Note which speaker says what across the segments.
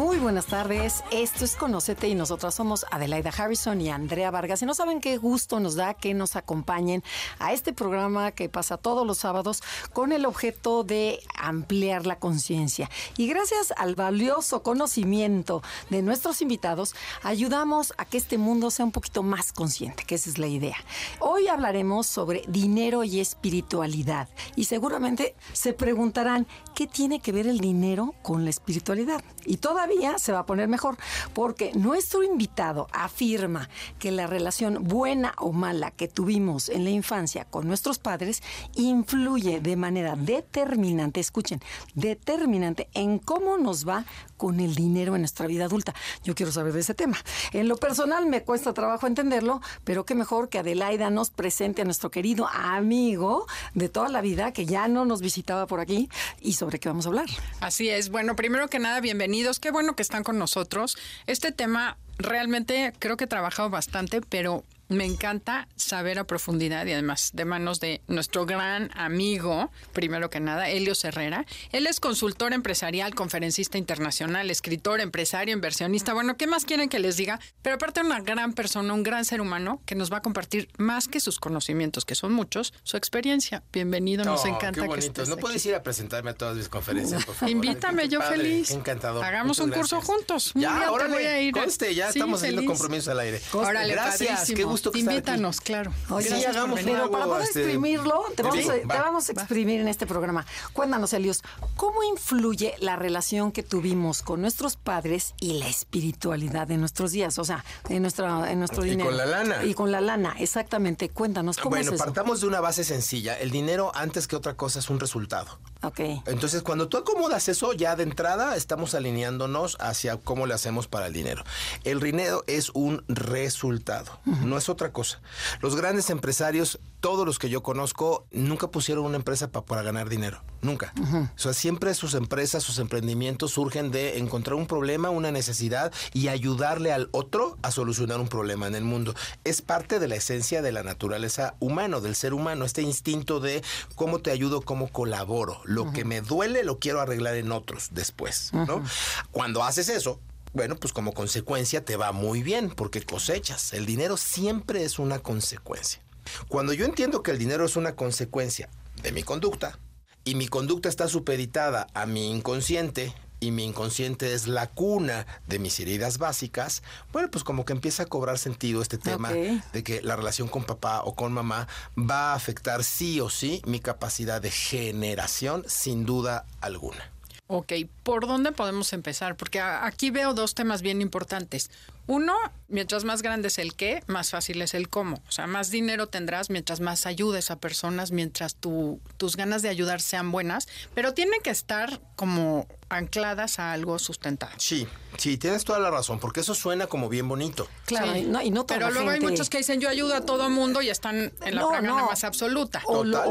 Speaker 1: Muy buenas tardes, esto es Conócete y nosotras somos Adelaida Harrison y Andrea Vargas. Y no saben qué gusto nos da que nos acompañen a este programa que pasa todos los sábados con el objeto de ampliar la conciencia. Y gracias al valioso conocimiento de nuestros invitados, ayudamos a que este mundo sea un poquito más consciente, que esa es la idea. Hoy hablaremos sobre dinero y espiritualidad. Y seguramente se preguntarán, ¿qué tiene que ver el dinero con la espiritualidad? Y todavía se va a poner mejor, porque nuestro invitado afirma que la relación buena o mala que tuvimos en la infancia con nuestros padres influye de manera determinante, escuchen, determinante en cómo nos va con el dinero en nuestra vida adulta. Yo quiero saber de ese tema. En lo personal me cuesta trabajo entenderlo, pero qué mejor que Adelaida nos presente a nuestro querido amigo de toda la vida que ya no nos visitaba por aquí y sobre qué vamos a hablar.
Speaker 2: Así es. Bueno, primero que nada, bienvenidos. Qué bueno que están con nosotros. Este tema realmente creo que he trabajado bastante, pero me encanta saber a profundidad y además de manos de nuestro gran amigo, primero que nada, Helios Herrera. Él es consultor empresarial, conferencista internacional, escritor, empresario, inversionista. Bueno, ¿qué más quieren que les diga? Pero aparte una gran persona, un gran ser humano que nos va a compartir más que sus conocimientos, que son muchos, su experiencia. Bienvenido, nos encanta
Speaker 3: qué bonito.
Speaker 2: que estés
Speaker 3: ¿No
Speaker 2: aquí.
Speaker 3: puedes ir a presentarme a todas mis conferencias, por favor?
Speaker 2: Invítame, yo
Speaker 3: padre,
Speaker 2: feliz.
Speaker 3: Qué encantador.
Speaker 2: Hagamos
Speaker 3: Muchas
Speaker 2: un curso
Speaker 3: gracias.
Speaker 2: juntos.
Speaker 3: Ya,
Speaker 2: Ahora te voy a ir.
Speaker 3: Conste, ya
Speaker 2: Sí,
Speaker 3: estamos haciendo
Speaker 2: feliz.
Speaker 3: compromisos al aire.
Speaker 2: Órale,
Speaker 3: Gracias,
Speaker 2: padrísimo.
Speaker 3: qué gusto que estar
Speaker 2: Invítanos,
Speaker 3: aquí.
Speaker 2: claro.
Speaker 1: Oye,
Speaker 3: Sí,
Speaker 2: Gracias por
Speaker 3: hagamos
Speaker 2: venir.
Speaker 1: Pero para poder exprimirlo, te
Speaker 3: va.
Speaker 1: vamos a exprimir en este programa. Cuéntanos, Helios, ¿cómo influye la relación que tuvimos con nuestros padres y la espiritualidad de nuestros días? O sea, en nuestro dinero.
Speaker 3: Y con la lana.
Speaker 1: Y con la lana, exactamente. Cuéntanos, ¿cómo es
Speaker 3: Bueno,
Speaker 1: eso?
Speaker 3: partamos de una base sencilla. El dinero, antes que otra cosa, es un resultado.
Speaker 1: Ok.
Speaker 3: Entonces, cuando tú acomodas eso, ya de entrada estamos alineándonos hacia cómo le hacemos para el dinero. El dinero es un resultado, no es otra cosa. Los grandes empresarios, todos los que yo conozco, nunca pusieron una empresa para ganar dinero, nunca. O sea, siempre sus empresas, sus emprendimientos surgen de encontrar un problema, una necesidad y ayudarle al otro a solucionar un problema en el mundo. Es parte de la esencia de la naturaleza humana, del ser humano, este instinto de cómo te ayudo, cómo colaboro. Lo que me duele lo quiero arreglar en otros después, ¿no? Cuando haces eso, bueno, pues como consecuencia te va muy bien porque cosechas. El dinero siempre es una consecuencia. Cuando yo entiendo que el dinero es una consecuencia de mi conducta y mi conducta está supeditada a mi inconsciente y mi inconsciente es la cuna de mis heridas básicas, bueno, pues como que empieza a cobrar sentido este tema de que la relación con papá o con mamá va a afectar sí o sí mi capacidad de generación, sin duda alguna.
Speaker 2: Ok, ¿por dónde podemos empezar? Porque aquí veo dos temas bien importantes. Uno, mientras más grande es el qué, más fácil es el cómo. O sea, más dinero tendrás mientras más ayudes a personas, mientras tus ganas de ayudar sean buenas, pero tienen que estar como ancladas a algo sustentado.
Speaker 3: Sí, tienes toda la razón, porque eso suena como bien bonito.
Speaker 1: Claro,
Speaker 2: Sí.
Speaker 1: y no toda
Speaker 2: pero
Speaker 1: la
Speaker 2: luego
Speaker 1: gente...
Speaker 2: hay muchos que dicen yo ayudo a todo mundo y están en la fragana más absoluta.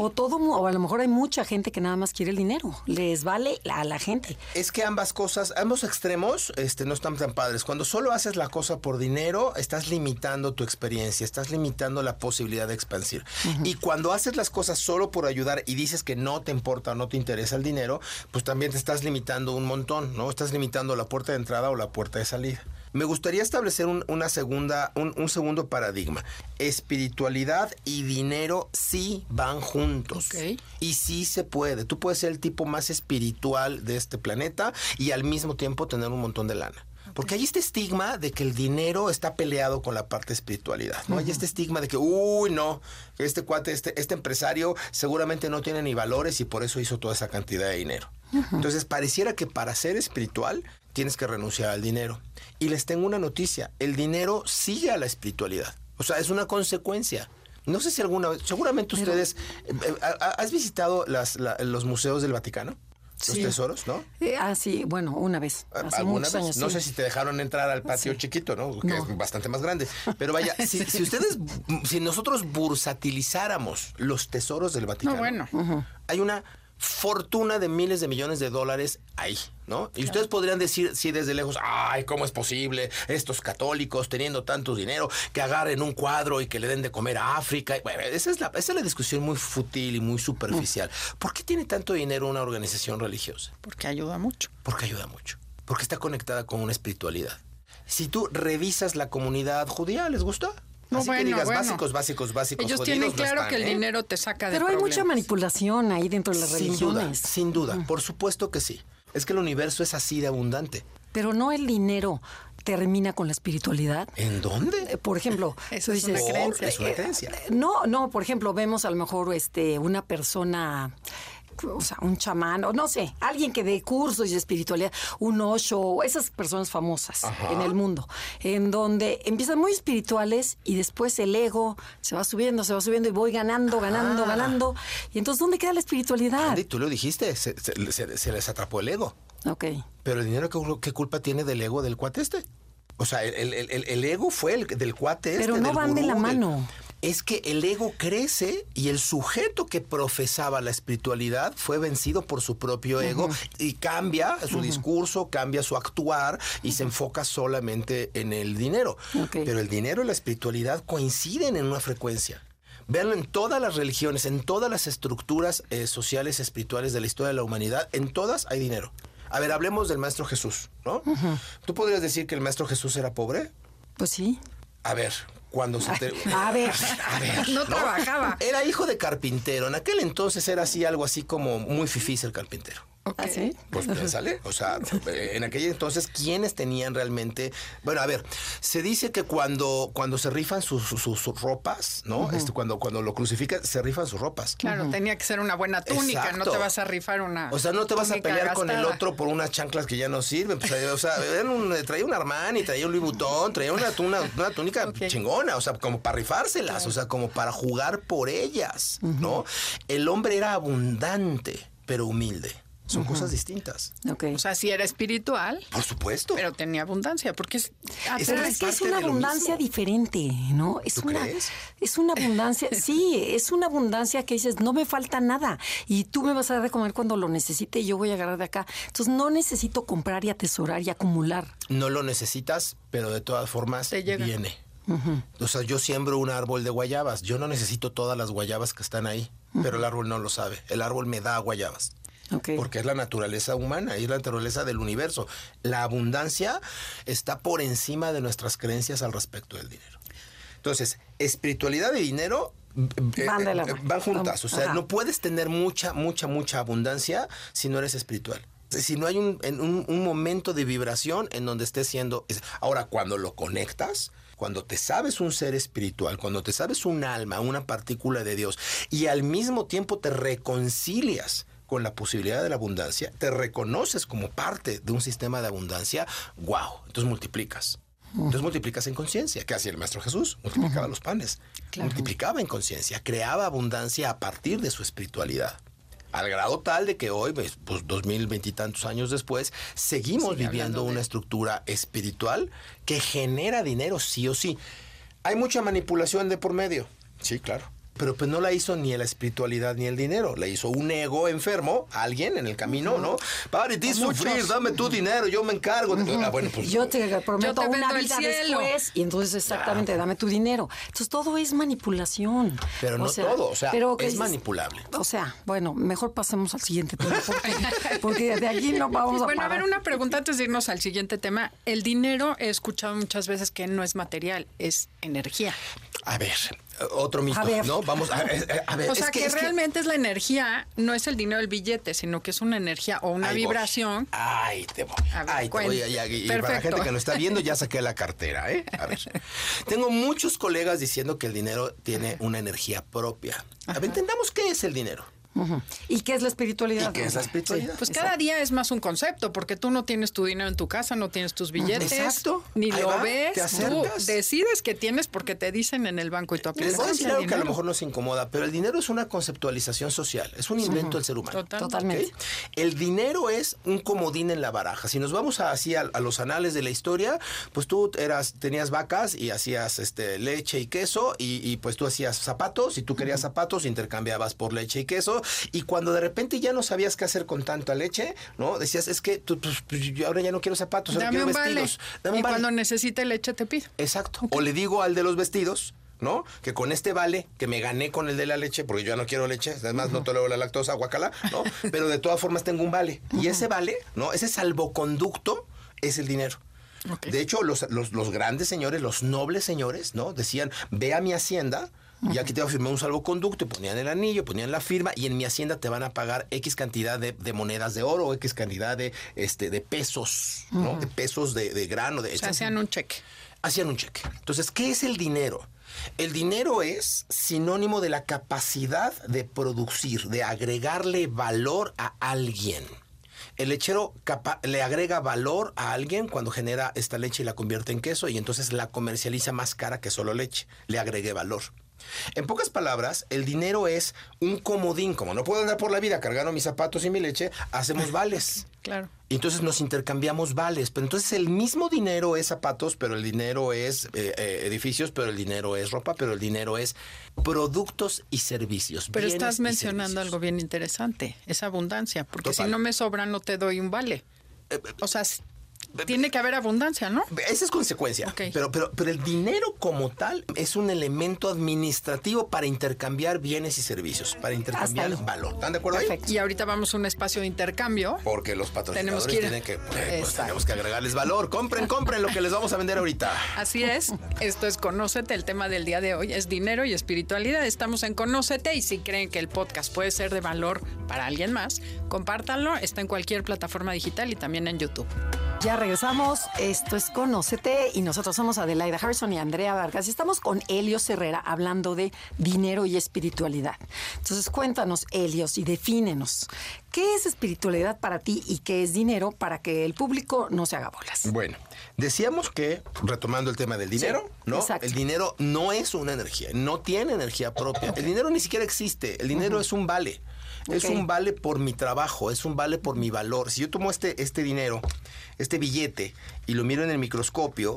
Speaker 1: O a lo mejor hay mucha gente que nada más quiere el dinero. Les vale a la gente.
Speaker 3: Es que ambas cosas, ambos extremos, no están tan padres. Cuando solo haces la cosa por dinero, estás limitando tu experiencia, estás limitando la posibilidad de expandir. Y cuando haces las cosas solo por ayudar y dices que no te importa o no te interesa el dinero, pues también te estás limitando un montón, ¿no? Estás limitando la puerta de entrada o la puerta de salida. Me gustaría establecer un segundo paradigma. Espiritualidad y dinero sí van juntos.
Speaker 2: Okay.
Speaker 3: Y sí se puede. Tú puedes ser el tipo más espiritual de este planeta y al mismo tiempo tener un montón de lana. Porque hay este estigma de que el dinero está peleado con la parte de espiritualidad, ¿no? Hay este estigma de que, no, este cuate, este empresario seguramente no tiene ni valores y por eso hizo toda esa cantidad de dinero. Entonces, pareciera que para ser espiritual tienes que renunciar al dinero. Y les tengo una noticia, el dinero sigue a la espiritualidad. O sea, es una consecuencia. No sé si alguna vez, seguramente ustedes, ¿has visitado los museos del Vaticano? Los tesoros, ¿no?
Speaker 1: Sí, bueno, una vez, hace muchos años.
Speaker 3: No sé si te dejaron entrar al patio chiquito, ¿no? Que es bastante más grande. Pero vaya, si nosotros bursatilizáramos los tesoros del Vaticano, hay una fortuna de miles de millones de dólares ahí, ¿no? Y ustedes podrían decir, sí, desde lejos, ay, ¿cómo es posible estos católicos teniendo tanto dinero que agarren un cuadro y que le den de comer a África? Bueno, esa es la discusión muy fútil y muy superficial. ¿Por qué tiene tanto dinero una organización religiosa?
Speaker 2: Porque ayuda mucho.
Speaker 3: Porque ayuda mucho. Porque está conectada con una espiritualidad. Si tú revisas la comunidad judía, ¿les gusta?
Speaker 2: No,
Speaker 3: Así que digas básicos.
Speaker 2: Ellos
Speaker 3: jodidos,
Speaker 2: tienen claro
Speaker 3: no están,
Speaker 2: que el dinero te saca de
Speaker 1: Pero hay
Speaker 2: problemas.
Speaker 1: mucha manipulación ahí dentro de las religiones.
Speaker 3: Sin duda, por supuesto que sí. Es que el universo es así de abundante.
Speaker 1: Pero no el dinero termina con la espiritualidad.
Speaker 3: ¿En dónde?
Speaker 1: Por ejemplo,
Speaker 2: Eso
Speaker 1: tú
Speaker 2: es una creencia.
Speaker 3: Es una creencia.
Speaker 1: No, por ejemplo, vemos a lo mejor una persona, o sea, un chamán, o no sé, alguien que dé cursos de espiritualidad, un Osho, esas personas famosas en el mundo, en donde empiezan muy espirituales y después el ego se va subiendo y voy ganando. Y entonces, ¿dónde queda la espiritualidad?
Speaker 3: Andy, tú lo dijiste, se les atrapó el ego.
Speaker 1: Ok.
Speaker 3: Pero el dinero, ¿qué culpa tiene del ego del cuate este? O sea, el ego fue el del cuate este.
Speaker 1: Pero no
Speaker 3: del
Speaker 1: van de
Speaker 3: gurú,
Speaker 1: la mano.
Speaker 3: Es que el ego crece y el sujeto que profesaba la espiritualidad fue vencido por su propio ego y cambia su discurso, cambia su actuar y se enfoca solamente en el dinero.
Speaker 1: Okay.
Speaker 3: Pero el dinero y la espiritualidad coinciden en una frecuencia. Véanlo en todas las religiones, en todas las estructuras sociales, espirituales de la historia de la humanidad, en todas hay dinero. A ver, hablemos del Maestro Jesús, ¿no? ¿Tú podrías decir que el Maestro Jesús era pobre?
Speaker 1: Pues sí.
Speaker 3: A ver, cuando se te...
Speaker 1: A ver.
Speaker 2: No trabajaba.
Speaker 3: Era hijo de carpintero. En aquel entonces era así, algo así como muy fifís el carpintero.
Speaker 1: ¿Ah, sí?
Speaker 3: Pues piénsale, o sea, en aquel entonces, ¿quiénes tenían realmente? Bueno, a ver, se dice que cuando se rifan sus ropas, ¿no? Cuando lo crucifican, se rifan sus ropas.
Speaker 2: Claro, tenía que ser una buena túnica,
Speaker 3: Exacto.
Speaker 2: no te vas a rifar una.
Speaker 3: O sea, no te vas a
Speaker 2: túnica
Speaker 3: pelear con el
Speaker 2: gastada.
Speaker 3: otro por unas chanclas que ya no sirven. Pues, o sea, traía un Armani, traía un Louis Vuitton, traía una túnica
Speaker 2: Ok.
Speaker 3: chingona, o sea, como para rifárselas, o sea, como para jugar por ellas, ¿no? El hombre era abundante, pero humilde. Son cosas distintas.
Speaker 1: Ok.
Speaker 2: O sea, sí era espiritual,
Speaker 3: Por supuesto.
Speaker 2: pero tenía abundancia, porque es
Speaker 1: Pero es que es una abundancia diferente, ¿no?
Speaker 3: ¿Tú crees?
Speaker 1: Es una abundancia, sí, es una abundancia que dices, no me falta nada y tú me vas a dar de comer cuando lo necesite y yo voy a agarrar de acá. Entonces no necesito comprar y atesorar y acumular.
Speaker 3: No lo necesitas, pero de todas formas
Speaker 2: Te llega.
Speaker 3: viene. O sea, yo siembro un árbol de guayabas. Yo no necesito todas las guayabas que están ahí, pero el árbol no lo sabe. El árbol me da guayabas.
Speaker 1: Okay.
Speaker 3: Porque es la naturaleza humana, es la naturaleza del universo. La abundancia está por encima de nuestras creencias al respecto del dinero. Entonces, espiritualidad y dinero
Speaker 1: Van de la mano.
Speaker 3: van juntas. O sea,
Speaker 1: Ajá.
Speaker 3: no puedes tener mucha abundancia si no eres espiritual. Si no hay un momento de vibración en donde estés siendo... Ahora, cuando lo conectas, cuando te sabes un ser espiritual, cuando te sabes un alma, una partícula de Dios, y al mismo tiempo te reconcilias con la posibilidad de la abundancia, te reconoces como parte de un sistema de abundancia, ¡wow! Entonces multiplicas. Entonces multiplicas en conciencia. ¿Qué hacía el Maestro Jesús? Multiplicaba los panes.
Speaker 1: Claro.
Speaker 3: Multiplicaba en conciencia, creaba abundancia a partir de su espiritualidad. Al grado tal de que hoy, pues 2020 y tantos años después, seguimos
Speaker 2: Sigue
Speaker 3: viviendo
Speaker 2: hablando de-
Speaker 3: una estructura espiritual que genera dinero sí o sí. ¿Hay mucha manipulación de por medio? Sí, claro. Pero pues no la hizo ni la espiritualidad ni el dinero. La hizo un ego enfermo, alguien en el camino, ¿no? Pare de sufrir, dame tu dinero, yo me encargo. Bueno, pues,
Speaker 1: Yo te prometo
Speaker 2: Yo te
Speaker 1: una
Speaker 2: vendo el
Speaker 1: vida
Speaker 2: cielo.
Speaker 1: después y entonces exactamente, dame tu dinero. Entonces todo es manipulación.
Speaker 3: pero no todo, o sea,
Speaker 1: pero que
Speaker 3: es
Speaker 1: dices-
Speaker 3: manipulable.
Speaker 1: O sea, bueno, mejor pasemos al siguiente tema porque de aquí no vamos a
Speaker 2: Bueno, a
Speaker 1: parar.
Speaker 2: ver, una pregunta antes de irnos al siguiente tema. El dinero, he escuchado muchas veces que no es material, es energía.
Speaker 3: A ver, otro mito,
Speaker 1: A ver.
Speaker 3: ¿no? Vamos a ver.
Speaker 2: O sea,
Speaker 3: es
Speaker 2: que
Speaker 3: es
Speaker 2: realmente es la energía, no es el dinero del billete, sino que es una energía o una
Speaker 3: Ahí voy.
Speaker 2: vibración.
Speaker 3: Ay, te voy.
Speaker 2: A ver,
Speaker 3: Ay, te voy.
Speaker 2: cuenta.
Speaker 3: Y para la
Speaker 2: Perfecto.
Speaker 3: gente que nos está viendo, ya saqué la cartera, ¿eh? A ver. Tengo muchos colegas diciendo que el dinero tiene una energía propia. A ver, entendamos qué es el dinero.
Speaker 1: Ujú. ¿Y qué es la espiritualidad?
Speaker 3: ¿Y qué es la espiritualidad?
Speaker 2: Pues cada día es más un concepto, porque tú no tienes tu dinero en tu casa, no tienes tus billetes,
Speaker 3: Exacto.
Speaker 2: ni
Speaker 3: Ahí
Speaker 2: lo
Speaker 3: va,
Speaker 2: ves,
Speaker 3: te
Speaker 2: tú
Speaker 3: acercas.
Speaker 2: decides que tienes porque te dicen en el banco y tú
Speaker 3: Les
Speaker 2: aplicas
Speaker 3: voy a decir
Speaker 2: el
Speaker 3: algo que a lo
Speaker 2: dinero.
Speaker 3: mejor nos incomoda, pero el dinero es una conceptualización social, es un invento del ser humano.
Speaker 1: Totalmente.
Speaker 3: ¿Ok? El dinero es un comodín en la baraja. Si nos vamos así a los anales de la historia, pues tú tenías vacas y hacías leche y queso y pues tú hacías zapatos y tú querías zapatos, intercambiabas por leche y queso y cuando de repente ya no sabías qué hacer con tanta leche, ¿no? Decías, es que yo ahora ya no quiero zapatos, ahora
Speaker 2: Dame
Speaker 3: quiero
Speaker 2: un vale.
Speaker 3: vestidos. Dame
Speaker 2: Y
Speaker 3: un vale.
Speaker 2: cuando necesite leche te pido.
Speaker 3: Exacto. O le digo al de los vestidos, ¿no? Que con este vale, que me gané con el de la leche, porque yo ya no quiero leche, además no tolero la lactosa, guacala, ¿no? Pero de todas formas tengo un vale. Y ese vale, ¿no? Ese salvoconducto es el dinero.
Speaker 2: Okay.
Speaker 3: De hecho, los grandes señores, los nobles señores, ¿no? Decían, ve a mi hacienda, y aquí te voy a firmar un salvoconducto, y ponían el anillo, ponían la firma, y en mi hacienda te van a pagar X cantidad de monedas de oro, X cantidad de pesos, ¿no? De pesos de grano.
Speaker 2: O sea, hacían un cheque.
Speaker 3: Hacían un cheque. Entonces, ¿qué es el dinero? El dinero es sinónimo de la capacidad de producir, de agregarle valor a alguien. El lechero le agrega valor a alguien cuando genera esta leche y la convierte en queso y entonces la comercializa más cara que solo leche. Le agregué valor. En pocas palabras, el dinero es un comodín. Como no puedo andar por la vida cargando mis zapatos y mi leche, hacemos vales.
Speaker 2: Claro.
Speaker 3: Y entonces nos intercambiamos vales. Pero entonces el mismo dinero es zapatos, pero el dinero es edificios, pero el dinero es ropa, pero el dinero es productos y servicios.
Speaker 2: Pero estás mencionando algo bien interesante, esa abundancia. Porque
Speaker 3: Total.
Speaker 2: si no me sobra, no te doy un vale. O sea, tiene que haber abundancia, ¿no?
Speaker 3: Esa es consecuencia.
Speaker 2: Okay.
Speaker 3: Pero el dinero como tal es un elemento administrativo para intercambiar bienes y servicios, para intercambiar valor. ¿Están de acuerdo ahí?
Speaker 2: Y ahorita vamos a un espacio de intercambio.
Speaker 3: Porque los patrocinadores
Speaker 2: Tenemos que ir.
Speaker 3: tenemos que agregarles valor. Compren lo que les vamos a vender ahorita.
Speaker 2: Así es. Esto es Conócete. El tema del día de hoy es dinero y espiritualidad. Estamos en Conócete y si creen que el podcast puede ser de valor para alguien más, compártanlo. Está en cualquier plataforma digital y también en YouTube.
Speaker 1: Ya regresamos, esto es Conócete y nosotros somos Adelaida Harrison y Andrea Vargas y estamos con Helios Herrera hablando de dinero y espiritualidad. Entonces cuéntanos, Helios, y defínenos, ¿qué es espiritualidad para ti y qué es dinero para que el público no se haga bolas?
Speaker 3: Bueno, decíamos que, retomando el tema del dinero,
Speaker 1: Sí,
Speaker 3: ¿no?
Speaker 1: exacto.
Speaker 3: El dinero no es una energía, no tiene energía propia. El dinero ni siquiera existe, el dinero es un vale. Es un vale por mi trabajo, es un vale por mi valor. Si yo tomo este dinero, este billete, y lo miro en el microscopio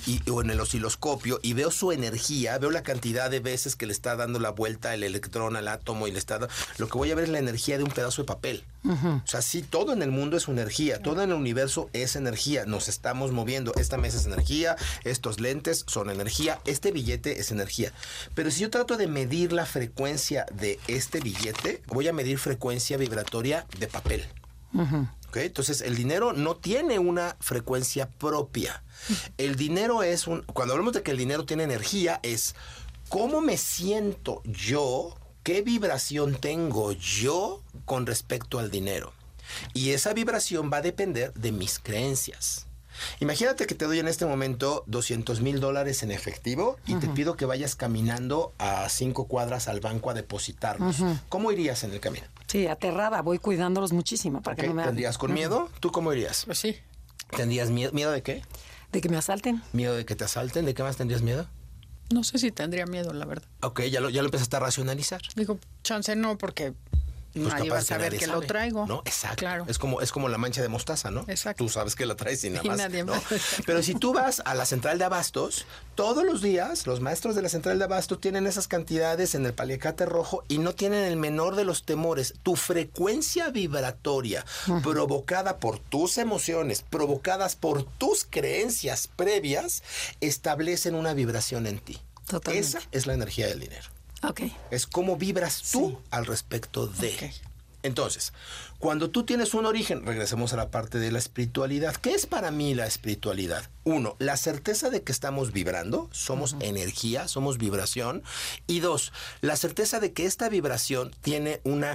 Speaker 3: o en el osciloscopio y veo su energía, veo la cantidad de veces que le está dando la vuelta el electrón al átomo y le está dando, lo que voy a ver es la energía de un pedazo de papel. O sea, sí, todo en el mundo es energía, todo en el universo es energía, nos estamos moviendo, esta mesa es energía, estos lentes son energía, este billete es energía. Pero si yo trato de medir la frecuencia de este billete, voy a medir frecuencia vibratoria de papel. ¿Okay? Entonces, el dinero no tiene una frecuencia propia. El dinero es cuando hablamos de que el dinero tiene energía, es cómo me siento yo, qué vibración tengo yo con respecto al dinero. Y esa vibración va a depender de mis creencias. Imagínate que te doy en este momento $200,000 en efectivo y te pido que vayas caminando a 5 cuadras al banco a depositarlos. ¿Cómo irías en el camino?
Speaker 1: Sí, aterrada, voy cuidándolos muchísimo para que no me hagan.
Speaker 3: ¿Tendrías con miedo? ¿Tú cómo irías?
Speaker 2: Pues sí.
Speaker 3: ¿Tendrías miedo? ¿Miedo de qué?
Speaker 1: De que me asalten.
Speaker 3: ¿Miedo de que te asalten? ¿De qué más tendrías miedo?
Speaker 2: No sé si tendría miedo, la verdad.
Speaker 3: Ok, ya lo empezaste a racionalizar.
Speaker 2: Digo, chance no, porque nadie va a saber que lo traigo.
Speaker 3: ¿No? Exacto.
Speaker 2: Claro.
Speaker 3: Es como la mancha de mostaza, ¿no?
Speaker 2: Exacto.
Speaker 3: Tú sabes que la traes y nada
Speaker 2: Y
Speaker 3: más.
Speaker 2: nadie
Speaker 3: ¿no?
Speaker 2: más.
Speaker 3: Pero si tú vas a la central de abastos, todos los días los maestros de la central de abastos tienen esas cantidades en el paliacate rojo y no tienen el menor de los temores. Tu frecuencia vibratoria provocada por tus emociones, provocadas por tus creencias previas, establecen una vibración en ti.
Speaker 1: Totalmente.
Speaker 3: Esa es la energía del dinero.
Speaker 1: Ok.
Speaker 3: Es cómo vibras tú al respecto de.
Speaker 2: Ok.
Speaker 3: Entonces, cuando tú tienes un origen, regresemos a la parte de la espiritualidad. ¿Qué es para mí la espiritualidad? 1, la certeza de que estamos vibrando, somos energía, somos vibración. Y 2, la certeza de que esta vibración tiene una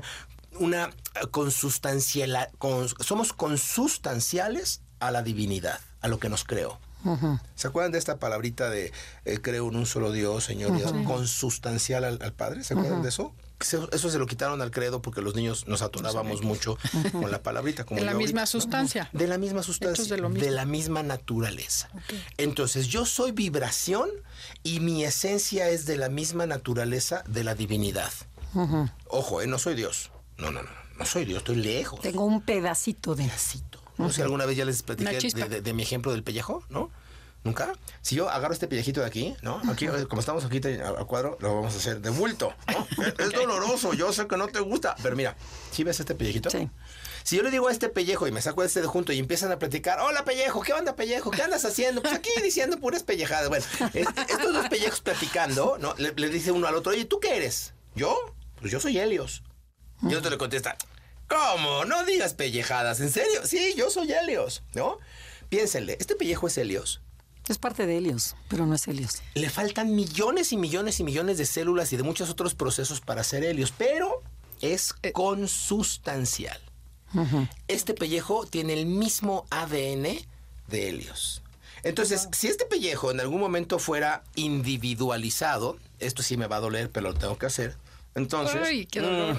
Speaker 3: consustancial, somos consustanciales a la divinidad, a lo que nos creó. ¿Se acuerdan de esta palabrita de creo en un solo Dios, Señor? Consustancial al Padre. ¿Se acuerdan de eso? Eso se lo quitaron al credo porque los niños nos atorábamos mucho con la palabrita. Como
Speaker 2: de la
Speaker 3: yo
Speaker 2: misma
Speaker 3: ahorita.
Speaker 2: sustancia.
Speaker 3: De la misma sustancia.
Speaker 2: Hechos de lo mismo.
Speaker 3: De la misma naturaleza.
Speaker 2: Okay.
Speaker 3: Entonces, yo soy vibración y mi esencia es de la misma naturaleza de la divinidad. Ojo, no soy Dios. No soy Dios, estoy lejos.
Speaker 1: Tengo un pedacito de...
Speaker 3: No sé si alguna vez ya les platiqué de mi ejemplo del pellejo, ¿no? ¿Nunca? Si yo agarro este pellejito de aquí, ¿no? Aquí, como estamos aquí al cuadro, lo vamos a hacer de bulto, ¿no? Es doloroso, yo sé que no te gusta. Pero mira, ¿sí ves este pellejito?
Speaker 1: Sí.
Speaker 3: Si yo le digo a este pellejo y me saco este de junto y empiezan a platicar, hola pellejo, ¿qué onda pellejo? ¿Qué andas haciendo? Pues aquí diciendo puras pellejadas. Bueno, estos dos pellejos platicando, ¿no? Le dice uno al otro, oye, ¿tú qué eres? ¿Yo? Pues yo soy Helios. Y el otro le contesta, ¿cómo? No digas pellejadas, ¿en serio? Sí, yo soy Helios, ¿no? Piénsenle, ¿este pellejo es Helios?
Speaker 1: Es parte de Helios, pero no es Helios.
Speaker 3: Le faltan millones y millones y millones de células y de muchos otros procesos para ser Helios, pero es consustancial. Este pellejo tiene el mismo ADN de Helios. Entonces, si este pellejo en algún momento fuera individualizado, esto sí me va a doler, pero lo tengo que hacer. Entonces,
Speaker 2: ¡ay, qué dolor!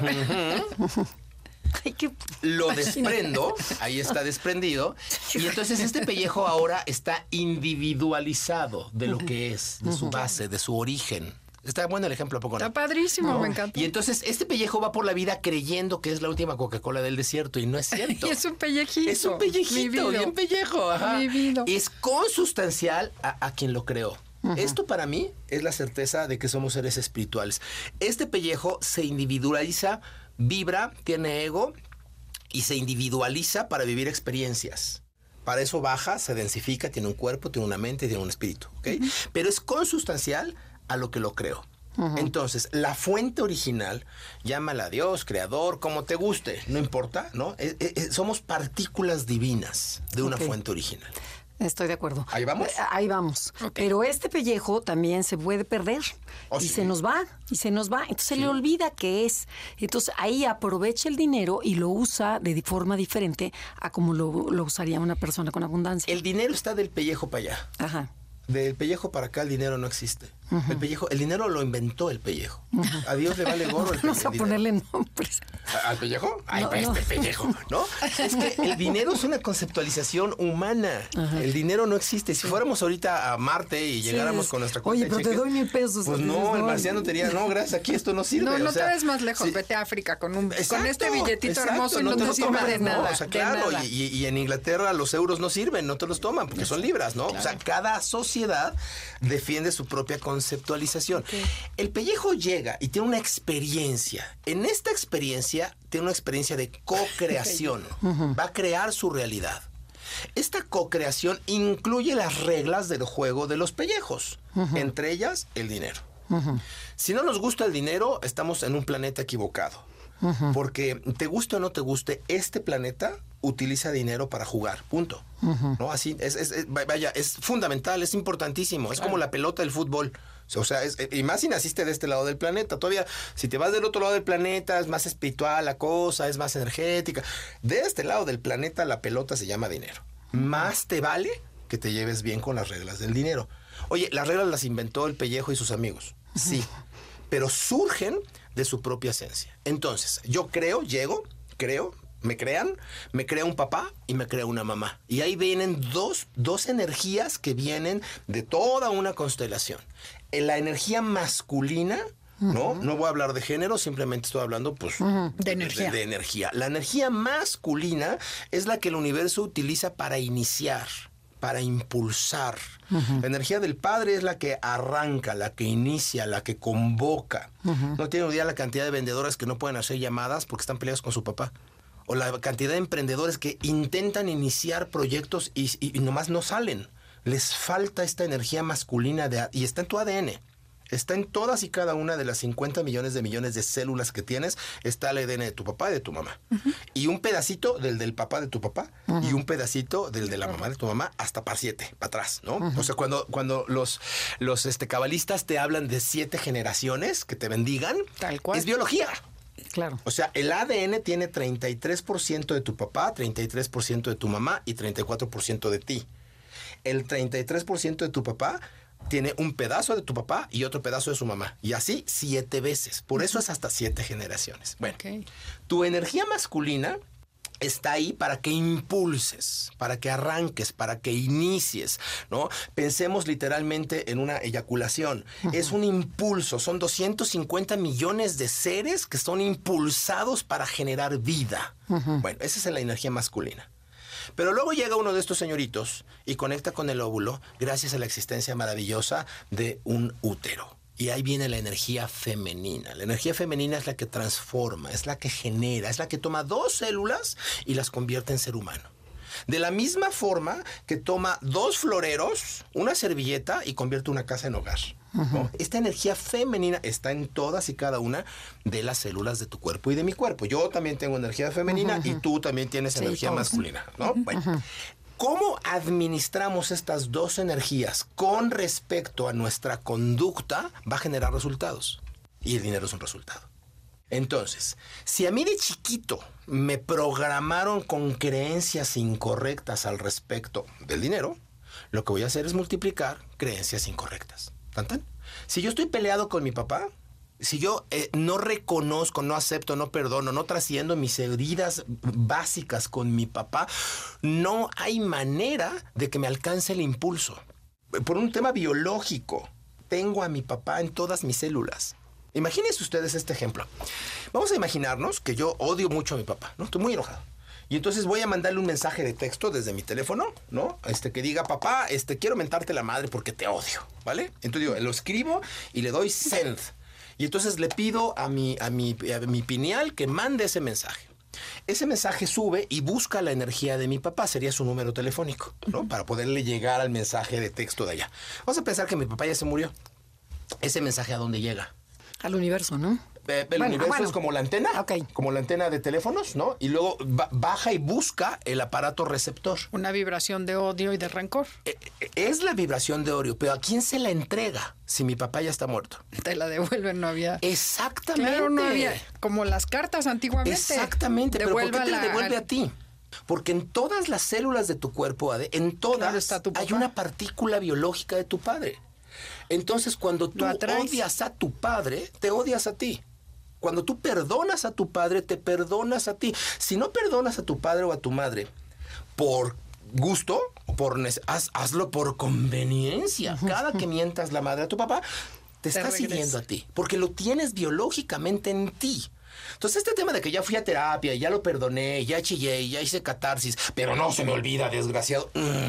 Speaker 1: Ay, qué...
Speaker 3: Lo desprendo, ahí está desprendido, y entonces este pellejo ahora está individualizado de lo que es, de su base, de su origen. Está bueno el ejemplo, ¿a poco no?
Speaker 2: Está padrísimo, me encanta.
Speaker 3: Y entonces este pellejo va por la vida creyendo que es la última Coca-Cola del desierto y no es cierto.
Speaker 2: Y es un pellejito.
Speaker 3: Es un pellejito, bien pellejo. Ajá.
Speaker 2: Vivido.
Speaker 3: Es consustancial a quien lo creó. Esto para mí es la certeza de que somos seres espirituales. Este pellejo se individualiza, vibra, tiene ego y se individualiza para vivir experiencias. Para eso baja, se densifica, tiene un cuerpo, tiene una mente, tiene un espíritu, ¿ok? Pero es consustancial a lo que lo creó. Entonces, la fuente original, llámala Dios, creador, como te guste, no importa, ¿no? Somos partículas divinas de una fuente original.
Speaker 1: Estoy de acuerdo.
Speaker 3: ¿Ahí vamos?
Speaker 1: Ahí vamos.
Speaker 2: Okay.
Speaker 1: Pero este pellejo también se puede perder.
Speaker 3: Sí.
Speaker 1: Se nos va, y se nos va. Entonces se le olvida qué es. Entonces ahí aprovecha el dinero y lo usa de forma diferente a como lo usaría una persona con abundancia.
Speaker 3: El dinero está del pellejo para allá.
Speaker 1: Ajá.
Speaker 3: Del pellejo para acá el dinero no existe. El dinero lo inventó el pellejo. A Dios le vale gorro el
Speaker 1: Vamos a
Speaker 3: dinero.
Speaker 1: ponerle nombres.
Speaker 3: ¿Al pellejo? Ay,
Speaker 1: No,
Speaker 3: pues
Speaker 1: no.
Speaker 3: este pellejo, ¿no? Es que el dinero es una conceptualización humana. El dinero no existe. Si fuéramos ahorita a Marte y llegáramos con nuestra cuenta
Speaker 1: Oye,
Speaker 3: de
Speaker 1: pero te
Speaker 3: cheques,
Speaker 1: doy 1,000 pesos.
Speaker 3: pues no, el marciano te diría, no, gracias, aquí esto no sirve.
Speaker 2: No
Speaker 3: o sea,
Speaker 2: te ves más lejos,
Speaker 3: sí.
Speaker 2: vete a África con
Speaker 3: Exacto,
Speaker 2: este billetito
Speaker 3: exacto,
Speaker 2: hermoso,
Speaker 3: no
Speaker 2: no
Speaker 3: te
Speaker 2: te
Speaker 3: lo
Speaker 2: sirve
Speaker 3: toman,
Speaker 2: de
Speaker 3: ¿no?
Speaker 2: nada.
Speaker 3: O sea,
Speaker 2: de
Speaker 3: claro,
Speaker 2: nada.
Speaker 3: y en Inglaterra los euros no sirven, no te los toman porque son libras, ¿no? O sea, cada sociedad defiende su propia conceptualización. El pellejo llega y tiene una experiencia. En esta experiencia tiene una experiencia de co-creación. Va a crear su realidad. Esta co-creación incluye las reglas del juego de los pellejos, entre ellas el dinero. Si no nos gusta el dinero, estamos en un planeta equivocado. Porque te guste o no te guste, este planeta utiliza dinero para jugar, punto. ¿No? Así es fundamental, es importantísimo. Es como la pelota del fútbol. O sea, y más si naciste de este lado del planeta. Todavía, si te vas del otro lado del planeta, es más espiritual la cosa, es más energética. De este lado del planeta, la pelota se llama dinero. Más te vale que te lleves bien con las reglas del dinero. Oye, las reglas las inventó el pellejo y sus amigos. Sí, pero surgen de su propia esencia. Entonces, yo creo, me crea un papá y me crea una mamá. Y ahí vienen dos energías que vienen de toda una constelación. La energía masculina, ¿no? No voy a hablar de género, simplemente estoy hablando, pues,
Speaker 2: de energía.
Speaker 3: De energía. La energía masculina es la que el universo utiliza para iniciar, para impulsar. La energía del padre es la que arranca, la que inicia, la que convoca. No tienen idea la cantidad de vendedoras que no pueden hacer llamadas porque están peleadas con su papá. O la cantidad de emprendedores que intentan iniciar proyectos y nomás no salen. Les falta esta energía masculina y está en tu ADN. Está en todas y cada una de las 50 millones de células que tienes. Está el ADN de tu papá y de tu mamá. Y un pedacito del papá de tu papá y un pedacito del de la mamá de tu mamá hasta para 7, para atrás, ¿no? O sea, cuando los cabalistas te hablan de 7 generaciones que te bendigan,
Speaker 2: Tal cual.
Speaker 3: es biología.
Speaker 1: Claro.
Speaker 3: O sea, el ADN tiene 33% de tu papá, 33% de tu mamá y 34% de ti. El 33% de tu papá tiene un pedazo de tu papá y otro pedazo de su mamá. Y así 7 veces. Por eso es hasta 7 generaciones. Bueno, tu energía masculina está ahí para que impulses, para que arranques, para que inicies, ¿no? Pensemos literalmente en una eyaculación. Es un impulso, son 250 millones de seres que son impulsados para generar vida. Bueno, esa es la energía masculina. Pero luego llega uno de estos señoritos y conecta con el óvulo gracias a la existencia maravillosa de un útero. Y ahí viene la energía femenina. La energía femenina es la que transforma, es la que genera, es la que toma 2 células y las convierte en ser humano. De la misma forma que toma 2 floreros, una servilleta y convierte una casa en hogar, ¿no? Esta energía femenina está en todas y cada una de las células de tu cuerpo y de mi cuerpo. Yo también tengo energía femenina y tú también tienes energía masculina, ¿no? Bueno, cómo administramos estas dos energías con respecto a nuestra conducta va a generar resultados. Y el dinero es un resultado. Entonces, si a mí de chiquito me programaron con creencias incorrectas al respecto del dinero, lo que voy a hacer es multiplicar creencias incorrectas. ¿Tan, tan? Si yo estoy peleado con mi papá, si yo no reconozco, no acepto, no perdono, no trasciendo mis heridas básicas con mi papá, no hay manera de que me alcance el impulso. Por un tema biológico, tengo a mi papá en todas mis células. Imagínense ustedes este ejemplo. Vamos a imaginarnos que yo odio mucho a mi papá, ¿no? Estoy muy enojado. Y entonces voy a mandarle un mensaje de texto desde mi teléfono, ¿no? Que diga, papá, quiero mentarte la madre porque te odio, ¿vale? Entonces lo escribo y le doy send. Y entonces le pido a mi pineal que mande ese mensaje. Ese mensaje sube y busca la energía de mi papá, sería su número telefónico, ¿no? Para poderle llegar al mensaje de texto de allá. Vamos a pensar que mi papá ya se murió. ¿Ese mensaje a dónde llega?
Speaker 1: Al universo, ¿no?
Speaker 3: El universo es como la antena, como la antena de teléfonos, ¿no? Y luego baja y busca el aparato receptor.
Speaker 2: Una vibración de odio y de rencor.
Speaker 3: Es la vibración de odio, pero ¿a quién se la entrega si mi papá ya está muerto?
Speaker 2: Te la devuelven, no había...
Speaker 3: Exactamente.
Speaker 2: Claro, no había... Como las cartas antiguamente.
Speaker 3: Exactamente, pero ¿por qué te la devuelve a ti? Porque en todas las células de tu cuerpo, Ade, en todas está tu papá. Hay una partícula biológica de tu padre. Entonces, cuando tú odias a tu padre, te odias a ti. Cuando tú perdonas a tu padre, te perdonas a ti. Si no perdonas a tu padre o a tu madre por gusto, hazlo por conveniencia. Cada que mientas la madre a tu papá, te está siguiendo a ti. Porque lo tienes biológicamente en ti. Entonces, este tema de que ya fui a terapia, ya lo perdoné, ya chillé, ya hice catarsis, pero no se me olvida, desgraciado.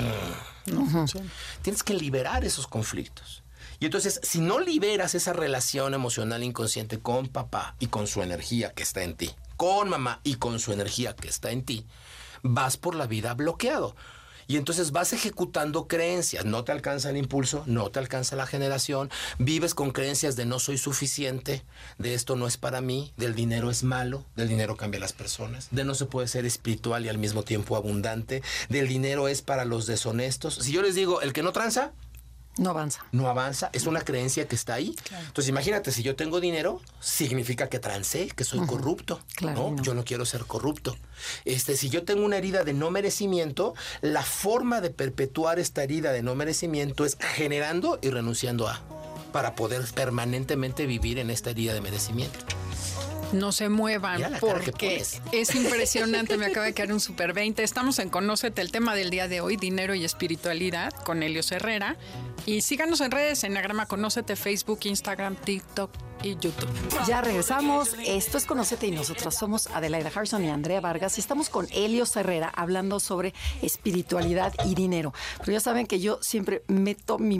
Speaker 3: No. Tienes que liberar esos conflictos. Y entonces, si no liberas esa relación emocional inconsciente con papá y con su energía que está en ti, con mamá y con su energía que está en ti, vas por la vida bloqueado. Y entonces vas ejecutando creencias. No te alcanza el impulso, no te alcanza la generación. Vives con creencias de no soy suficiente, de esto no es para mí, del dinero es malo, del dinero cambia a las personas, de no se puede ser espiritual y al mismo tiempo abundante, del dinero es para los deshonestos. Si yo les digo, el que no tranza,
Speaker 1: no avanza.
Speaker 3: No avanza, es una creencia que está ahí. Claro. Entonces imagínate, si yo tengo dinero, significa que trancé, que soy corrupto. Claro, ¿no? Yo no quiero ser corrupto. Si yo tengo una herida de no merecimiento, la forma de perpetuar esta herida de no merecimiento es generando y renunciando a, para poder permanentemente vivir en esta herida de merecimiento.
Speaker 2: No se muevan porque es impresionante. Me acaba de quedar un super 20. Estamos en Conócete, el tema del día de hoy, dinero y espiritualidad, con Helios Herrera. Y síganos en redes, Enagrama Conócete, Facebook, Instagram, TikTok y YouTube.
Speaker 1: Ya regresamos. Esto es Conócete y nosotras somos Adelaida Harrison y Andrea Vargas. Y estamos con Helios Herrera hablando sobre espiritualidad y dinero. Pero ya saben que yo siempre meto mi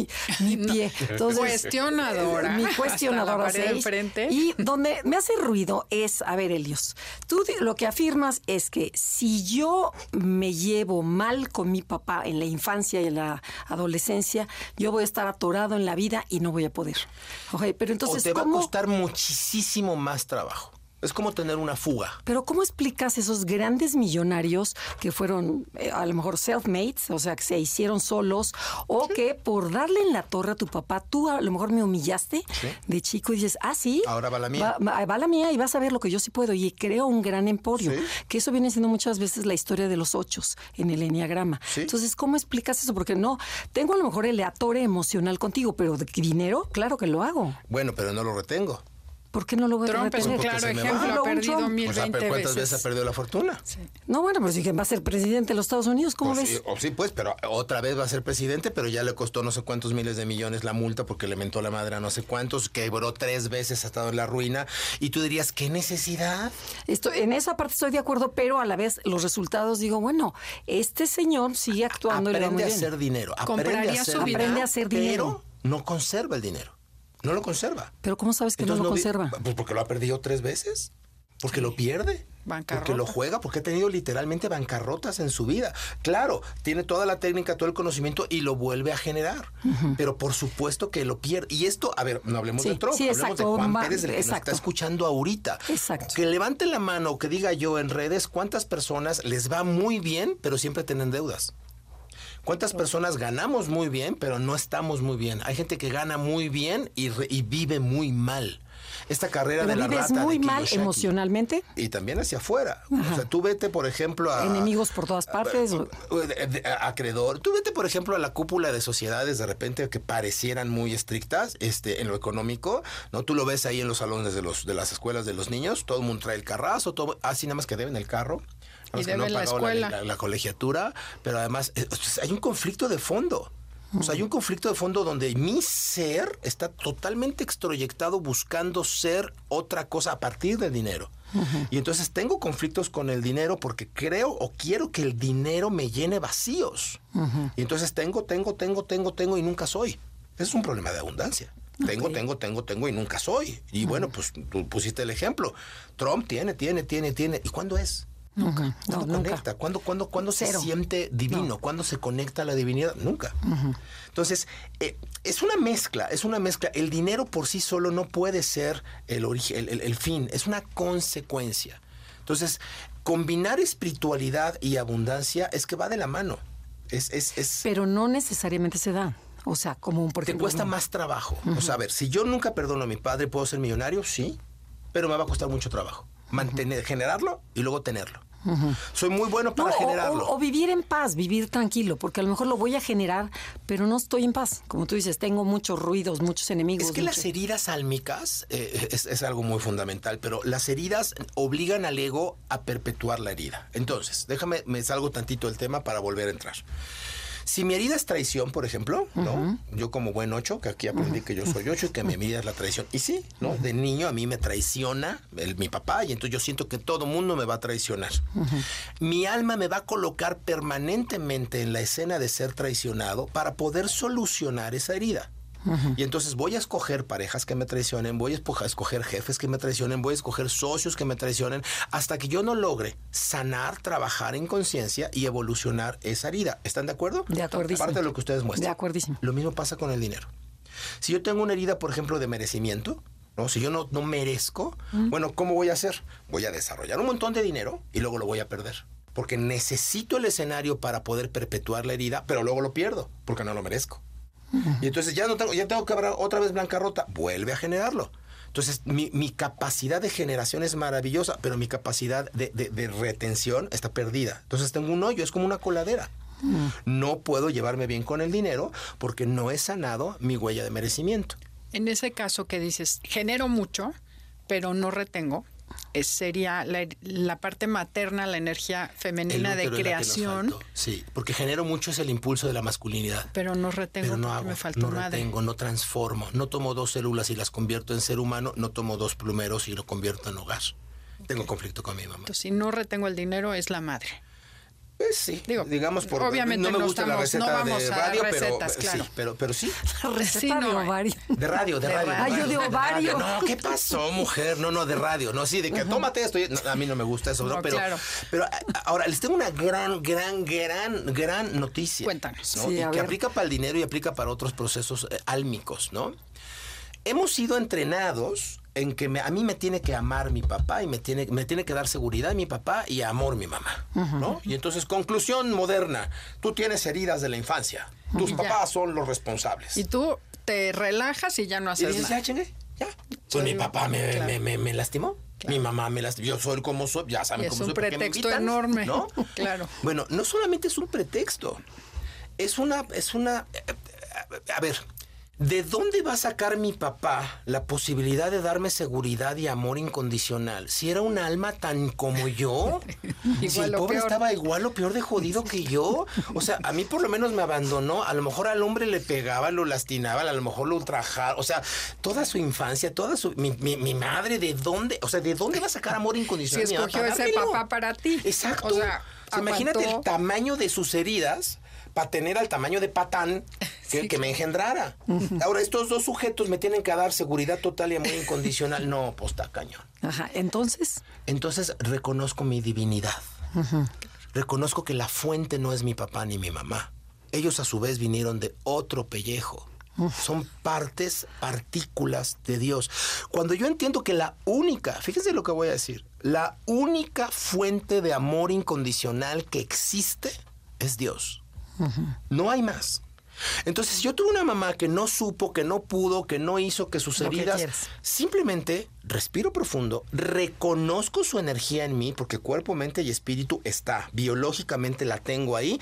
Speaker 1: pie. Entonces,
Speaker 2: cuestionadora.
Speaker 1: Mi cuestionadora 6. Y donde me hace ruido es, a ver, Helios, tú lo que afirmas es que si yo me llevo mal con mi papá en la infancia y en la adolescencia, yo voy a estar atorado en la vida y no voy a poder. Okay, pero entonces,
Speaker 3: o te va a costar muchísimo más trabajo. Es como tener una fuga.
Speaker 1: Pero ¿cómo explicas esos grandes millonarios que fueron a lo mejor self-mates, o sea, que se hicieron solos, o que por darle en la torre a tu papá, tú a lo mejor me humillaste de chico y dices, sí,
Speaker 3: ahora va la mía.
Speaker 1: Va la mía y vas a ver lo que yo sí puedo. Y creo un gran emporio, que eso viene siendo muchas veces la historia de los 8 en el Enneagrama. Entonces, ¿cómo explicas eso? Porque no, tengo a lo mejor el atore emocional contigo, pero de dinero, claro que lo hago.
Speaker 3: Bueno, pero no lo retengo.
Speaker 1: ¿Por qué no lo voy a
Speaker 2: retener? Trump es un claro ejemplo, ha perdido 1020
Speaker 3: ¿cuántas veces ha perdido la fortuna?
Speaker 1: Sí. No, bueno, pero sí que va a ser presidente de los Estados Unidos, ¿cómo ves?
Speaker 3: Sí, pues, pero otra vez va a ser presidente, pero ya le costó no sé cuántos miles de millones la multa porque le mentó la madre a no sé cuántos, quebró 3 veces, ha estado en la ruina, y tú dirías, ¿qué necesidad?
Speaker 1: En esa parte estoy de acuerdo, pero a la vez los resultados, digo, bueno, este señor sigue actuando.
Speaker 3: Aprende a hacer dinero, aprende a hacer dinero, pero no conserva el dinero. No lo conserva.
Speaker 1: ¿Pero cómo sabes que entonces no lo conserva?
Speaker 3: Pues porque lo ha perdido 3 veces. porque lo pierde.
Speaker 2: Bancarrota.
Speaker 3: Porque lo juega, porque ha tenido literalmente bancarrotas en su vida. Claro, tiene toda la técnica, todo el conocimiento y lo vuelve a generar. Pero por supuesto que lo pierde. Y esto, a ver, no hablemos de Trump, hablemos de Juan Pérez, del que nos está escuchando ahorita.
Speaker 1: Exacto.
Speaker 3: Que levanten la mano o que diga yo en redes cuántas personas les va muy bien, pero siempre tienen deudas. ¿Cuántas personas ganamos muy bien, pero no estamos muy bien? Hay gente que gana muy bien y vive muy mal. Esta carrera
Speaker 1: pero
Speaker 3: de la
Speaker 1: vives
Speaker 3: rata
Speaker 1: muy
Speaker 3: de
Speaker 1: mal
Speaker 3: Kiyosaki.
Speaker 1: Emocionalmente.
Speaker 3: Y también hacia afuera. O sea, tú vete, por ejemplo, a...
Speaker 1: Enemigos por todas partes.
Speaker 3: Acreedor. Tú vete, por ejemplo, a la cúpula de sociedades de repente que parecieran muy estrictas en lo económico, ¿no? Tú lo ves ahí en los salones de las escuelas de los niños. Todo el mundo trae el carrazo, así nada más que deben el carro.
Speaker 2: Y deben la escuela.
Speaker 3: La colegiatura. Pero además hay un conflicto de fondo. O sea, hay un conflicto de fondo donde mi ser está totalmente extroyectado buscando ser otra cosa a partir del dinero. Y entonces tengo conflictos con el dinero porque creo o quiero que el dinero me llene vacíos. Y entonces tengo y nunca soy. Ese es un problema de abundancia. Tengo y nunca soy. Y bueno, pues tú pusiste el ejemplo. Trump tiene. ¿Y cuándo es?
Speaker 1: Nunca.
Speaker 3: ¿Cuándo conecta? ¿Cuándo se siente divino?
Speaker 1: No.
Speaker 3: ¿Cuándo se conecta a la divinidad? Nunca. Entonces, es una mezcla. El dinero por sí solo no puede ser el origen, el fin. Es una consecuencia. Entonces, combinar espiritualidad y abundancia es que va de la mano.
Speaker 1: Pero no necesariamente se da. O sea, como por ejemplo...
Speaker 3: Te cuesta más trabajo. O sea, a ver, si yo nunca perdono a mi padre, ¿puedo ser millonario? Sí, pero me va a costar mucho trabajo. Generarlo y luego tenerlo. Soy muy bueno para generarlo.
Speaker 1: O vivir en paz, vivir tranquilo, porque a lo mejor lo voy a generar, pero no estoy en paz. Como tú dices, tengo muchos ruidos, muchos enemigos.
Speaker 3: Es que las heridas álmicas es algo muy fundamental, pero las heridas obligan al ego a perpetuar la herida. Entonces, me salgo tantito del tema para volver a entrar. Si mi herida es traición, por ejemplo, ¿no? Yo como buen 8, que aquí aprendí que yo soy 8 y que mi herida es la traición. Y sí, ¿no? De niño a mí me traiciona mi papá y entonces yo siento que todo mundo me va a traicionar. Mi alma me va a colocar permanentemente en la escena de ser traicionado para poder solucionar esa herida. Y entonces voy a escoger parejas que me traicionen, voy a escoger jefes que me traicionen, voy a escoger socios que me traicionen, hasta que yo no logre sanar, trabajar en conciencia y evolucionar esa herida. ¿Están de acuerdo?
Speaker 1: De acuerdísimo.
Speaker 3: Aparte de lo que ustedes muestran.
Speaker 1: De acuerdísimo.
Speaker 3: Lo mismo pasa con el dinero. Si yo tengo una herida, por ejemplo, de merecimiento, ¿no? Si yo no merezco, bueno, ¿cómo voy a hacer? Voy a desarrollar un montón de dinero y luego lo voy a perder. Porque necesito el escenario para poder perpetuar la herida, pero luego lo pierdo porque no lo merezco. Y entonces ya tengo que abrir otra vez bancarrota, vuelve a generarlo. Entonces mi capacidad de generación es maravillosa, pero mi capacidad de retención está perdida. Entonces tengo un hoyo, es como una coladera. No puedo llevarme bien con el dinero porque no he sanado mi huella de merecimiento.
Speaker 2: En ese caso que dices, genero mucho, pero no retengo, sería la parte materna, la energía femenina de creación.
Speaker 3: Sí, porque genero mucho es el impulso de la masculinidad.
Speaker 2: Pero no retengo,
Speaker 3: pero no hago,
Speaker 2: me faltó
Speaker 3: no retengo, no transformo. No tomo 2 células y las convierto en ser humano, no tomo 2 plumeros y lo convierto en hogar. Tengo conflicto con mi mamá.
Speaker 2: Entonces, si no retengo el dinero, es la madre.
Speaker 3: Pues sí, digamos
Speaker 2: obviamente
Speaker 3: no me gusta la receta
Speaker 2: de radio,
Speaker 3: recetas,
Speaker 2: claro.
Speaker 3: Sí, pero sí.
Speaker 1: La receta de ovario.
Speaker 3: De radio.
Speaker 1: Ah, yo de ovario.
Speaker 3: No, ¿qué pasó, mujer? No, de radio. No, sí, de que tómate esto. No, a mí no me gusta eso, ¿no? Pero,
Speaker 2: claro.
Speaker 3: Pero ahora, les tengo una gran noticia.
Speaker 2: Cuéntanos.
Speaker 3: ¿no?
Speaker 1: Sí,
Speaker 3: y que aplica para el dinero y aplica para otros procesos álmicos, ¿no? Hemos sido entrenados en que a mí me tiene que amar mi papá y me tiene que dar seguridad mi papá y amor mi mamá, ¿no? Y entonces, conclusión moderna, tú tienes heridas de la infancia, tus papás son los responsables.
Speaker 2: Y tú te relajas y ya no haces
Speaker 3: y dices,
Speaker 2: nada.
Speaker 3: ya, chingue, ya. Pues mi papá me lastimó, mi mamá me lastimó, yo soy como soy, ya saben cómo soy.
Speaker 2: Es un pretexto enorme,
Speaker 3: ¿no?
Speaker 2: Claro.
Speaker 3: Bueno, no solamente es un pretexto, es una, a ver, ¿de dónde va a sacar mi papá la posibilidad de darme seguridad y amor incondicional? Si era un alma tan como yo, si el pobre estaba igual o peor de jodido que yo. O sea, a mí por lo menos me abandonó. A lo mejor al hombre le pegaba, lo lastimaba, a lo mejor lo ultrajaba. O sea, toda su infancia, mi madre, ¿de dónde? O sea, ¿de dónde va a sacar amor incondicional?
Speaker 2: Si escogió ese papá para ti.
Speaker 3: Exacto.
Speaker 2: O sea,
Speaker 3: imagínate el tamaño de sus heridas para tener al tamaño de patán que me engendrara. Ahora, estos dos sujetos me tienen que dar seguridad total y amor incondicional. No, pues está cañón.
Speaker 1: Ajá, entonces
Speaker 3: reconozco mi divinidad. Reconozco que la fuente no es mi papá ni mi mamá. Ellos a su vez vinieron de otro pellejo. Son partículas de Dios. Cuando yo entiendo que fíjense lo que voy a decir, la única fuente de amor incondicional que existe es Dios. No hay más. Entonces, yo tuve una mamá que no supo, que no pudo, que no hizo, que sus heridas... Simplemente respiro profundo, reconozco su energía en mí, porque cuerpo, mente y espíritu está. Biológicamente la tengo ahí,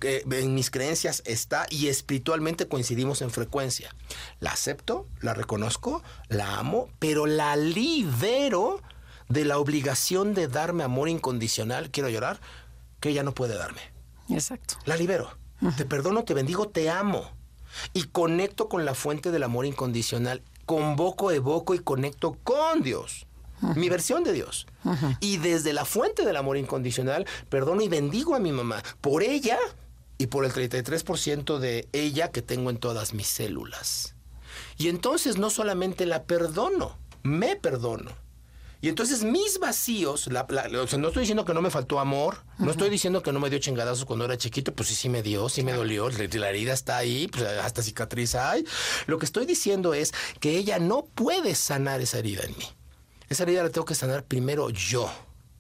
Speaker 3: en mis creencias está, y espiritualmente coincidimos en frecuencia. La acepto, la reconozco, la amo, pero la libero de la obligación de darme amor incondicional, quiero llorar, que ella no puede darme.
Speaker 1: Exacto.
Speaker 3: La libero. Te perdono, te bendigo, te amo. Y conecto con la fuente del amor incondicional. Convoco, evoco y conecto con Dios. Mi versión de Dios. Y desde la fuente del amor incondicional, perdono y bendigo a mi mamá. Por ella y por el 33% de ella que tengo en todas mis células. Y entonces no solamente la perdono, me perdono. Y entonces mis vacíos, o sea, no estoy diciendo que no me faltó amor, no estoy diciendo que no me dio chingadazos cuando era chiquito, pues sí me dio, sí me dolió, la herida está ahí, pues hasta cicatriz hay. Lo que estoy diciendo es que ella no puede sanar esa herida en mí. Esa herida la tengo que sanar primero yo.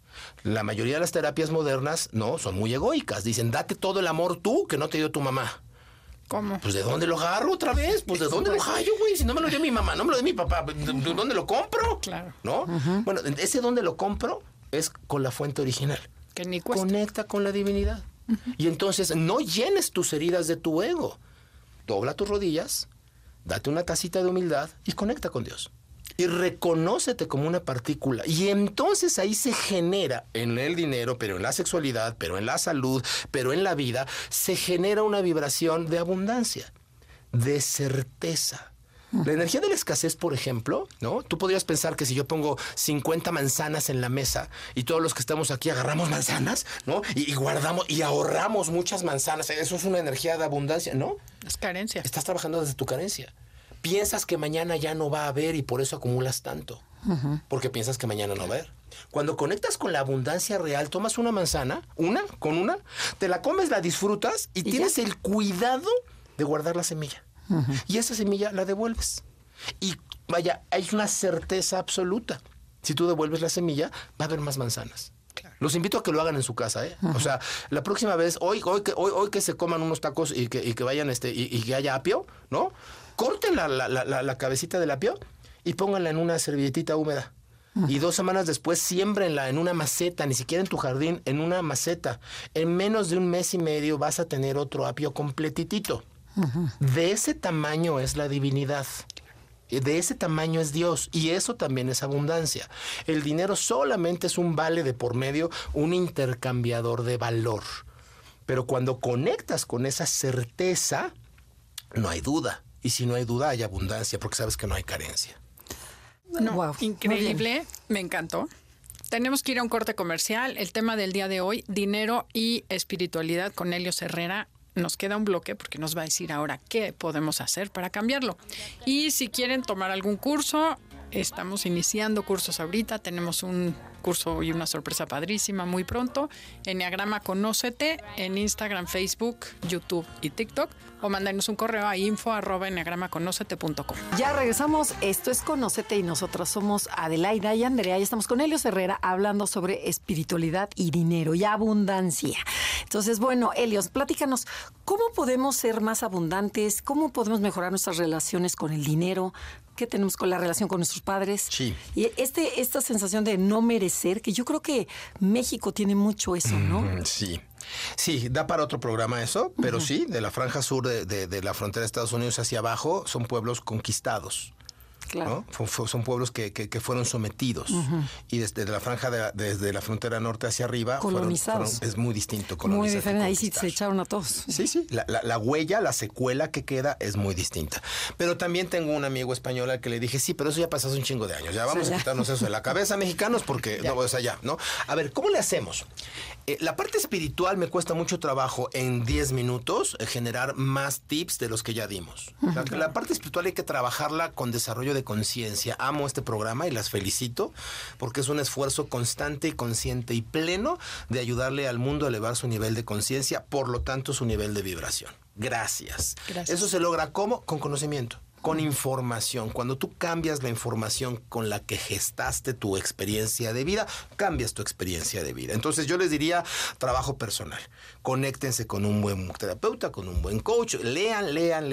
Speaker 3: La mayoría de las terapias modernas, no, son muy egoicas. Dicen, date todo el amor tú que no te dio tu mamá.
Speaker 2: ¿Cómo?
Speaker 3: Pues ¿de dónde lo agarro otra vez? Pues ¿de dónde lo hallo, güey? Si no me lo dio mi mamá, no me lo dio mi papá, ¿de dónde lo compro?
Speaker 2: Claro.
Speaker 3: ¿No? Bueno, ese dónde lo compro es con la fuente original.
Speaker 2: Que ni cuesta.
Speaker 3: Conecta con la divinidad. Y entonces no llenes tus heridas de tu ego. Dobla tus rodillas, date una tacita de humildad y conecta con Dios. Y reconócete como una partícula. Y entonces ahí se genera en el dinero, pero en la sexualidad, pero en la salud, pero en la vida, se genera una vibración de abundancia, de certeza. La energía de la escasez, por ejemplo, ¿no? Tú podrías pensar que si yo pongo 50 manzanas en la mesa y todos los que estamos aquí agarramos manzanas, ¿no? Y guardamos y ahorramos muchas manzanas. Eso es una energía de abundancia, ¿no?
Speaker 2: Es carencia.
Speaker 3: Estás trabajando desde tu carencia. Piensas que mañana ya no va a haber y por eso acumulas tanto. Porque piensas que mañana no va a haber. Cuando conectas con la abundancia real, tomas una manzana, te la comes, la disfrutas y tienes el cuidado de guardar la semilla. Y esa semilla la devuelves. Y vaya, hay una certeza absoluta. Si tú devuelves la semilla, va a haber más manzanas. Claro. Los invito a que lo hagan en su casa, ¿eh? O sea, la próxima vez, hoy que se coman unos tacos y que vayan y que haya apio, ¿no? Corten la cabecita del apio y pónganla en una servilletita húmeda. Y 2 semanas después siémbrenla en una maceta, ni siquiera en tu jardín, en una maceta. En menos de 1 mes y medio vas a tener otro apio completitito. De ese tamaño es la divinidad. De ese tamaño es Dios. Y eso también es abundancia. El dinero solamente es un vale de por medio, un intercambiador de valor. Pero cuando conectas con esa certeza, no hay duda. Y si no hay duda, hay abundancia, porque sabes que no hay carencia.
Speaker 2: No, wow, increíble, me encantó. Tenemos que ir a un corte comercial. El tema del día de hoy, dinero y espiritualidad con Helios Herrera. Nos queda un bloque porque nos va a decir ahora qué podemos hacer para cambiarlo. Y si quieren tomar algún curso, estamos iniciando cursos ahorita. Tenemos un curso y una sorpresa padrísima muy pronto. Enneagrama Conócete en Instagram, Facebook, YouTube y TikTok. O mándanos un correo a info@enneagramaconocete.com.
Speaker 1: Ya regresamos. Esto es Conócete y nosotras somos Adelaida y Andrea y estamos con Helios Herrera hablando sobre espiritualidad y dinero y abundancia. Entonces, bueno, Helios, platícanos, ¿cómo podemos ser más abundantes? ¿Cómo podemos mejorar nuestras relaciones con el dinero? ¿Qué tenemos con la relación con nuestros padres?
Speaker 3: Sí.
Speaker 1: Y esta sensación de no merecer, que yo creo que México tiene mucho eso, ¿no?
Speaker 3: Sí. Sí, da para otro programa eso, pero sí, de la franja sur de la frontera de Estados Unidos hacia abajo son pueblos conquistados.
Speaker 1: Claro.
Speaker 3: ¿no? Son pueblos que fueron sometidos. Y desde la franja, desde la frontera norte hacia arriba,
Speaker 1: colonizados.
Speaker 3: es muy distinto.
Speaker 1: Muy diferente, ahí sí se echaron a todos.
Speaker 3: Sí. La huella, la secuela que queda es muy distinta. Pero también tengo un amigo español al que le dije, sí, pero eso ya pasó hace un chingo de años. Ya vamos a quitarnos eso de la cabeza, mexicanos, porque no, o sea, ya, ¿no? A ver, ¿cómo le hacemos? La parte espiritual me cuesta mucho trabajo en 10 minutos generar más tips de los que ya dimos. La parte espiritual hay que trabajarla con desarrollo de conciencia. Amo este programa y las felicito porque es un esfuerzo constante y consciente y pleno de ayudarle al mundo a elevar su nivel de conciencia, por lo tanto su nivel de vibración. Gracias. Eso se logra ¿cómo? Con conocimiento. Con información. Cuando tú cambias la información con la que gestaste tu experiencia de vida, cambias tu experiencia de vida. Entonces yo les diría trabajo personal. Conéctense con un buen terapeuta, con un buen coach. Lean.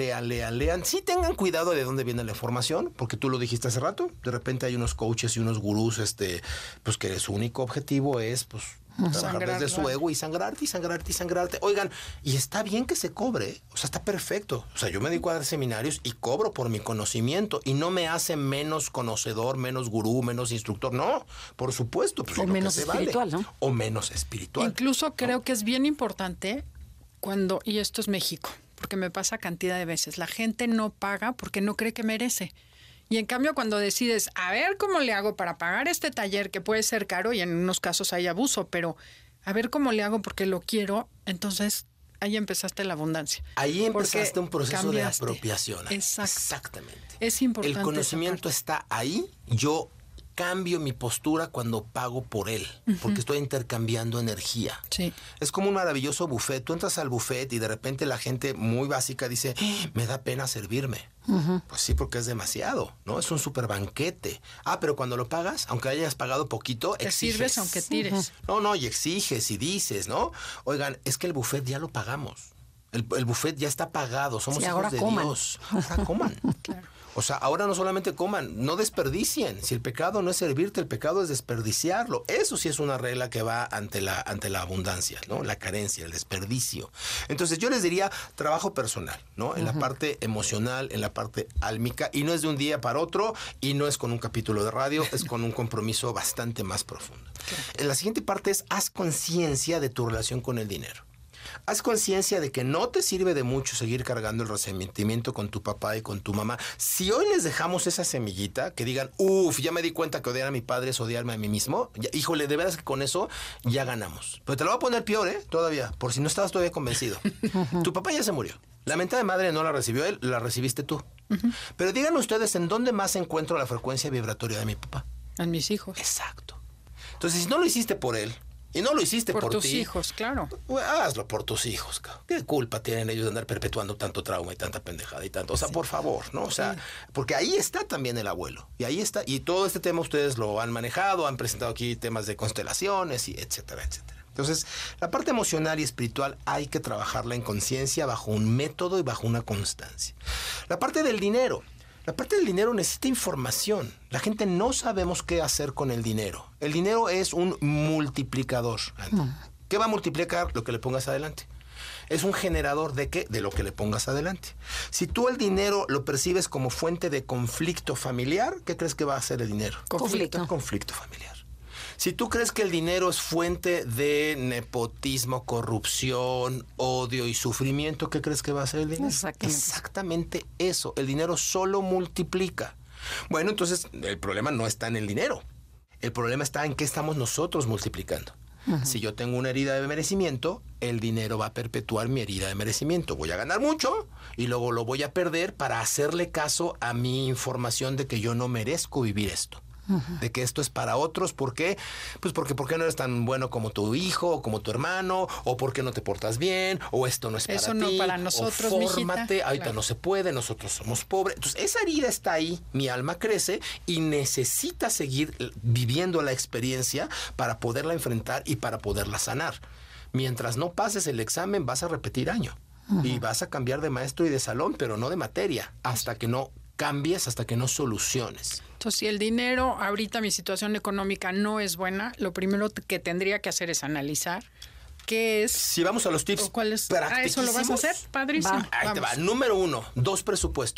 Speaker 3: Sí tengan cuidado de dónde viene la información, porque tú lo dijiste hace rato. De repente hay unos coaches y unos gurús pues que su único objetivo es pues trabajar desde su ego y sangrarte. Oigan, y está bien que se cobre, o sea, está perfecto. O sea, yo me dedico a dar seminarios y cobro por mi conocimiento y no me hace menos conocedor, menos gurú, menos instructor. No, por supuesto. Pues,
Speaker 1: o menos espiritual,
Speaker 3: vale.
Speaker 1: ¿no?
Speaker 3: O menos espiritual.
Speaker 2: Incluso creo que es bien importante cuando, y esto es México, porque me pasa cantidad de veces, la gente no paga porque no cree que merece. Y en cambio, cuando decides, a ver cómo le hago para pagar este taller, que puede ser caro y en unos casos hay abuso, pero a ver cómo le hago porque lo quiero, entonces ahí empezaste la abundancia.
Speaker 3: Ahí empezaste un proceso de apropiación.
Speaker 2: Exactamente.
Speaker 3: Es importante. El conocimiento está ahí. Yo cambio mi postura cuando pago por él, porque estoy intercambiando energía.
Speaker 2: Sí.
Speaker 3: Es como un maravilloso buffet. Tú entras al buffet y de repente la gente muy básica dice, me da pena servirme. Pues sí, porque es demasiado, ¿no? Es un súper banquete. Pero cuando lo pagas, aunque hayas pagado poquito,
Speaker 2: te
Speaker 3: exiges.
Speaker 2: Sirves aunque tires.
Speaker 3: No, y exiges y dices, ¿no? Oigan, es que el buffet ya lo pagamos. El buffet ya está pagado. Somos hijos de Dios. Ahora coman.
Speaker 2: Claro.
Speaker 3: O sea, ahora no solamente coman, no desperdicien. Si el pecado no es servirte, el pecado es desperdiciarlo. Eso sí es una regla que va ante la abundancia, ¿no? La carencia, el desperdicio. Entonces yo les diría trabajo personal, ¿no? En la parte emocional, en la parte álmica. Y no es de un día para otro y no es con un capítulo de radio, es con un compromiso bastante más profundo. Claro. La siguiente parte es haz conciencia de tu relación con el dinero. Haz conciencia de que no te sirve de mucho seguir cargando el resentimiento con tu papá y con tu mamá. Si hoy les dejamos esa semillita, que digan, ya me di cuenta que odiar a mi padre es odiarme a mí mismo. Ya, híjole, de veras que con eso ya ganamos. Pero te lo voy a poner peor, todavía, por si no estabas todavía convencido. Tu papá ya se murió. La mentada de madre no la recibió él, la recibiste tú. Pero díganme ustedes en dónde más encuentro la frecuencia vibratoria de mi papá.
Speaker 2: En mis hijos.
Speaker 3: Exacto. Entonces, si no lo hiciste por él, y no lo hiciste por
Speaker 2: tus
Speaker 3: ti.
Speaker 2: Hijos, claro.
Speaker 3: Hazlo por tus hijos. ¿Qué culpa tienen ellos de andar perpetuando tanto trauma y tanta pendejada y tanto? O sea, por favor, ¿no? O sea, porque ahí está también el abuelo. Y ahí está. Y todo este tema ustedes lo han manejado, han presentado aquí temas de constelaciones y etcétera, etcétera. Entonces, la parte emocional y espiritual hay que trabajarla en conciencia bajo un método y bajo una constancia. La parte del dinero. La parte del dinero necesita información. La gente no sabemos qué hacer con el dinero. El dinero es un multiplicador. ¿Qué va a multiplicar? Lo que le pongas adelante. Es un generador ¿de qué? De lo que le pongas adelante. Si tú el dinero lo percibes como fuente de conflicto familiar, ¿qué crees que va a hacer el dinero? Conflicto familiar. Si tú crees que el dinero es fuente de nepotismo, corrupción, odio y sufrimiento, ¿qué crees que va a hacer el dinero? Exactamente eso. El dinero solo multiplica. Bueno, entonces el problema no está en el dinero. El problema está en qué estamos nosotros multiplicando. Si yo tengo una herida de merecimiento, el dinero va a perpetuar mi herida de merecimiento. Voy a ganar mucho y luego lo voy a perder para hacerle caso a mi información de que yo no merezco vivir esto. De que esto es para otros. ¿Por qué? Pues porque ¿por qué no eres tan bueno como tu hijo o como tu hermano? ¿O por qué no te portas bien? ¿O esto no es para ti?
Speaker 2: Eso no para nosotros,
Speaker 3: o fórmate,
Speaker 2: mijita.
Speaker 3: ahorita
Speaker 2: Claro.
Speaker 3: no se puede, nosotros somos pobres. Entonces esa herida está ahí, mi alma crece y necesita seguir viviendo la experiencia para poderla enfrentar y para poderla sanar. Mientras no pases el examen vas a repetir año. Y vas a cambiar de maestro y de salón, pero no de materia, hasta que no cambies, hasta que no soluciones.
Speaker 2: Entonces, si el dinero, ahorita mi situación económica no es buena, lo primero que tendría que hacer es analizar qué es.
Speaker 3: Si vamos a los tips
Speaker 2: o cuál es.
Speaker 3: practiquísimos.
Speaker 2: ¿Eso lo vas a hacer? Padrísimo.
Speaker 3: Ahí te va. Número 1, 2 presupuestos.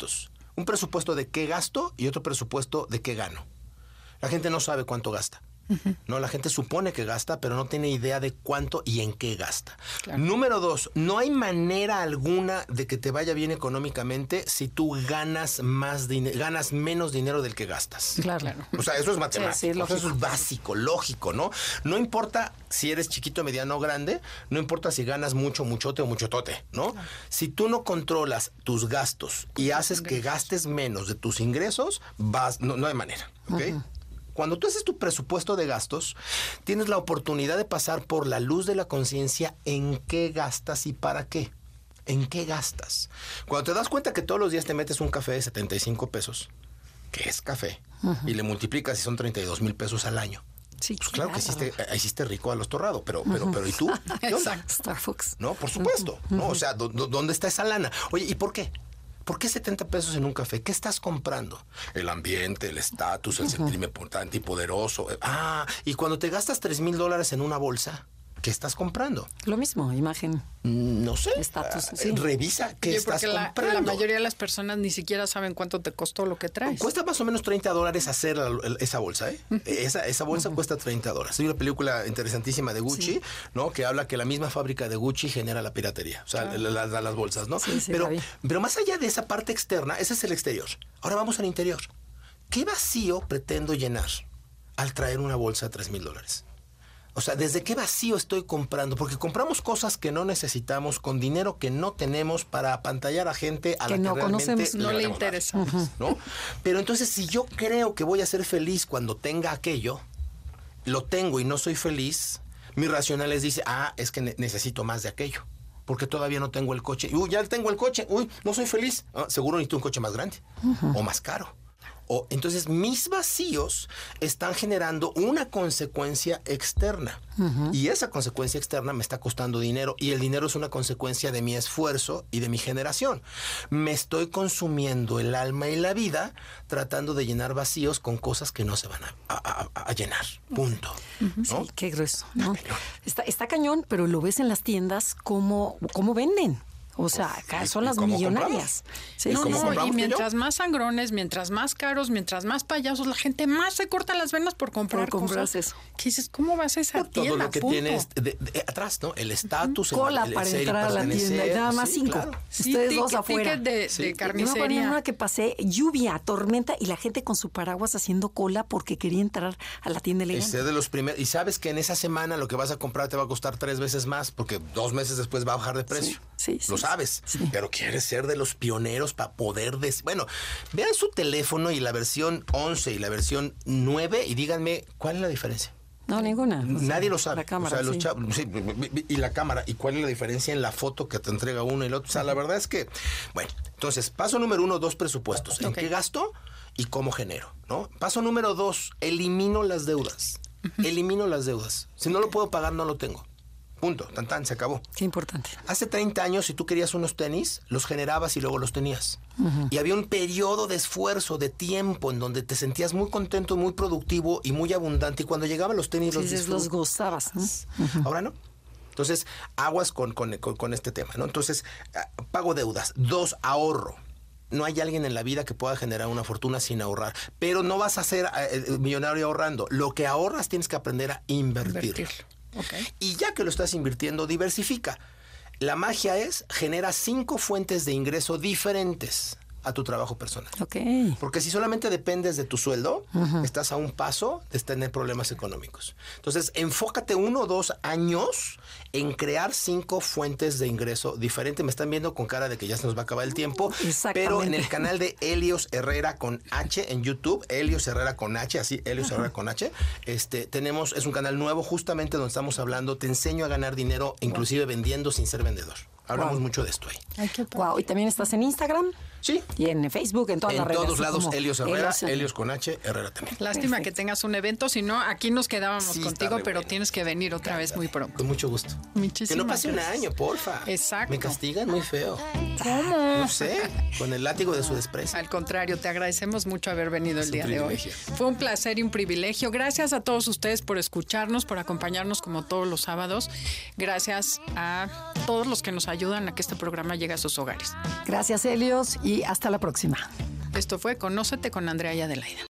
Speaker 3: Un presupuesto de qué gasto y otro presupuesto de qué gano. La gente no sabe cuánto gasta. No, la gente supone que gasta, pero no tiene idea de cuánto y en qué gasta. Claro. Número 2, no hay manera alguna de que te vaya bien económicamente si tú ganas menos dinero del que gastas.
Speaker 1: Claro.
Speaker 3: O sea, eso es matemático.
Speaker 1: Sí,
Speaker 3: eso es básico, lógico, ¿no? No importa si eres chiquito, mediano o grande, no importa si ganas mucho, muchote o muchotote, ¿no? Claro. Si tú no controlas tus gastos y haces que gastes menos de tus ingresos, no hay manera, ¿ok? Cuando tú haces tu presupuesto de gastos, tienes la oportunidad de pasar por la luz de la conciencia en qué gastas y para qué. ¿En qué gastas? Cuando te das cuenta que todos los días te metes un café de 75 pesos, que es café, y le multiplicas y son 32,000 pesos al año.
Speaker 1: Sí,
Speaker 3: pues claro que hiciste rico a los torrados, pero ¿y tú?
Speaker 1: Exacto. Starbucks.
Speaker 3: No, por supuesto. No, o sea, ¿dónde está esa lana? Oye, ¿y por qué? ¿Por qué 70 pesos en un café? ¿Qué estás comprando? El ambiente, el estatus, el sentirme importante y poderoso. Y cuando te gastas $3,000 en una bolsa, ¿qué estás comprando?
Speaker 1: Lo mismo, imagen.
Speaker 3: No sé.
Speaker 1: Estatus, sí.
Speaker 3: Revisa qué estás comprando.
Speaker 2: La mayoría de las personas ni siquiera saben cuánto te costó lo que traes.
Speaker 3: Cuesta más o menos $30 hacer esa bolsa, ¿eh? Esa bolsa cuesta $30. Hay una película interesantísima de Gucci, ¿no? Que habla que la misma fábrica de Gucci genera la piratería. O sea, las bolsas, ¿no?
Speaker 1: Sí,
Speaker 3: pero más allá de esa parte externa, ese es el exterior. Ahora vamos al interior. ¿Qué vacío pretendo llenar al traer una bolsa de $3,000? O sea, ¿desde qué vacío estoy comprando? Porque compramos cosas que no necesitamos con dinero que no tenemos para apantallar a gente a la que realmente
Speaker 2: no le interesa.
Speaker 3: ¿No? Pero entonces, si yo creo que voy a ser feliz cuando tenga aquello, lo tengo y no soy feliz, mi racional dice, es que necesito más de aquello. Porque todavía no tengo el coche. Ya tengo el coche. No soy feliz. Seguro necesito un coche más grande o más caro. Entonces, mis vacíos están generando una consecuencia externa. Y esa consecuencia externa me está costando dinero. Y el dinero es una consecuencia de mi esfuerzo y de mi generación. Me estoy consumiendo el alma y la vida tratando de llenar vacíos con cosas que no se van a llenar. Punto. ¿No?
Speaker 1: Sí, qué grueso, ¿no? Está cañón, pero lo ves en las tiendas cómo venden. O sea, acá son las millonarias.
Speaker 2: Sí, y mientras más sangrones, mientras más caros, mientras más payasos, la gente más se corta las venas por comprar cosas.
Speaker 1: Eso.
Speaker 2: ¿Qué dices? ¿Cómo vas a esa tienda?
Speaker 3: Todo lo que tienes atrás, ¿no? El estatus,
Speaker 1: cola para entrar a la tienda. Y nada más 5.
Speaker 3: Claro.
Speaker 1: Ustedes dos afuera.
Speaker 2: De carnicería.
Speaker 1: Una que pasé, lluvia, tormenta, y la gente con su paraguas haciendo cola porque quería entrar a la tienda elegante.
Speaker 3: De los primeros. Y sabes que en esa semana lo que vas a comprar te va a costar 3 veces más porque 2 meses después va a bajar de precio.
Speaker 1: Sí.
Speaker 3: Lo sabes, pero quieres ser de los pioneros para poder... Bueno, vean su teléfono y la versión 11 y la versión 9 y díganme cuál es la diferencia.
Speaker 1: No, ninguna.
Speaker 3: Nadie lo sabe.
Speaker 1: La cámara,
Speaker 3: los chavos, y la cámara. ¿Y cuál es la diferencia en la foto que te entrega uno y el otro? O sea, la verdad es que... Bueno, entonces, paso número 1, 2 presupuestos. ¿En qué gasto y cómo genero? ¿No? Paso número 2, elimino las deudas. Elimino las deudas. Si no lo puedo pagar, no lo tengo. Punto, se acabó.
Speaker 1: Qué importante.
Speaker 3: Hace 30 años, si tú querías unos tenis, los generabas y luego los tenías. Y había un periodo de esfuerzo, de tiempo, en donde te sentías muy contento, muy productivo y muy abundante. Y cuando llegaban los tenis,
Speaker 1: los gozabas, ¿no?
Speaker 3: Ahora no. Entonces, aguas con este tema, ¿no? Entonces, pago deudas. 2, ahorro. No hay alguien en la vida que pueda generar una fortuna sin ahorrar. Pero no vas a ser millonario ahorrando. Lo que ahorras tienes que aprender a invertirlo.
Speaker 2: Okay.
Speaker 3: Y ya que lo estás invirtiendo, diversifica. La magia es genera 5 fuentes de ingreso diferentes a tu trabajo personal.
Speaker 1: Okay.
Speaker 3: Porque si solamente dependes de tu sueldo, estás a un paso de tener problemas económicos. Entonces, enfócate 1 o 2 años en crear 5 fuentes de ingreso diferentes. Me están viendo con cara de que ya se nos va a acabar el tiempo. Pero en el canal de Helios Herrera con H en YouTube, Helios Herrera con H, así, Helios Herrera con H, es un canal nuevo justamente donde estamos hablando, te enseño a ganar dinero, inclusive vendiendo sin ser vendedor. Hablamos mucho de esto ahí.
Speaker 1: Ay, qué wow. ¿Y también estás en Instagram?
Speaker 3: Sí.
Speaker 1: Y en Facebook, en todas las redes.
Speaker 3: En todos lados, Helios Herrera, Helios con H, Herrera también.
Speaker 2: Lástima que tengas un evento, si no, aquí nos quedábamos contigo, pero tienes que venir otra vez muy pronto.
Speaker 3: Con mucho gusto.
Speaker 2: Muchísimas
Speaker 3: que no pase
Speaker 2: gracias.
Speaker 3: un año, porfa.
Speaker 2: Exacto.
Speaker 3: Me castigan muy feo.
Speaker 2: ¿Cómo?
Speaker 3: No sé, con el látigo de su desprecio.
Speaker 2: Al contrario, te agradecemos mucho haber venido el día de hoy.
Speaker 3: Privilegio.
Speaker 2: Fue un placer y un privilegio. Gracias a todos ustedes por escucharnos, por acompañarnos como todos los sábados. Gracias a todos los que nos ayudan a que este programa llegue a sus hogares.
Speaker 1: Gracias, Helios, y hasta la próxima.
Speaker 2: Esto fue Conócete con Andrea y Adelaida.